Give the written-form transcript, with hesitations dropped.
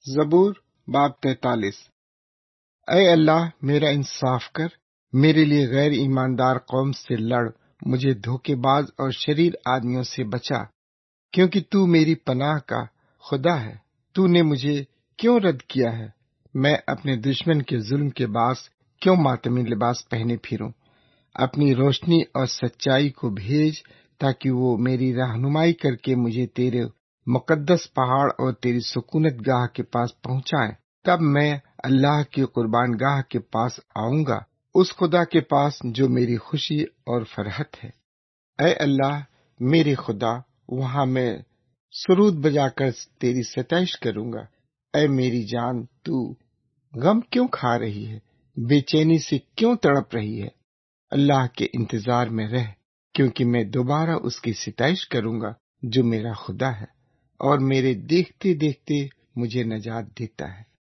زبور باب 43۔ اے اللہ میرا انصاف کر، میرے لیے غیر ایماندار قوم سے لڑ، مجھے دھوکے باز اور شریر آدمیوں سے بچا، کیونکہ تو میری پناہ کا خدا ہے۔ تو نے مجھے کیوں رد کیا ہے؟ میں اپنے دشمن کے ظلم کے باعث کیوں ماتمی لباس پہنے پھروں؟ اپنی روشنی اور سچائی کو بھیج، تاکہ وہ میری رہنمائی کر کے مجھے تیرے مقدس پہاڑ اور تیری سکونت گاہ کے پاس پہنچائیں۔ تب میں اللہ کی قربان گاہ کے پاس آؤں گا، اس خدا کے پاس جو میری خوشی اور فرحت ہے۔ اے اللہ میرے خدا، وہاں میں سرود بجا کر تیری ستائش کروں گا۔ اے میری جان، تو غم کیوں کھا رہی ہے؟ بے چینی سے کیوں تڑپ رہی ہے؟ اللہ کے انتظار میں رہ، کیونکہ میں دوبارہ اس کی ستائش کروں گا جو میرا خدا ہے اور میرے دیکھتے دیکھتے مجھے نجات دیتا ہے۔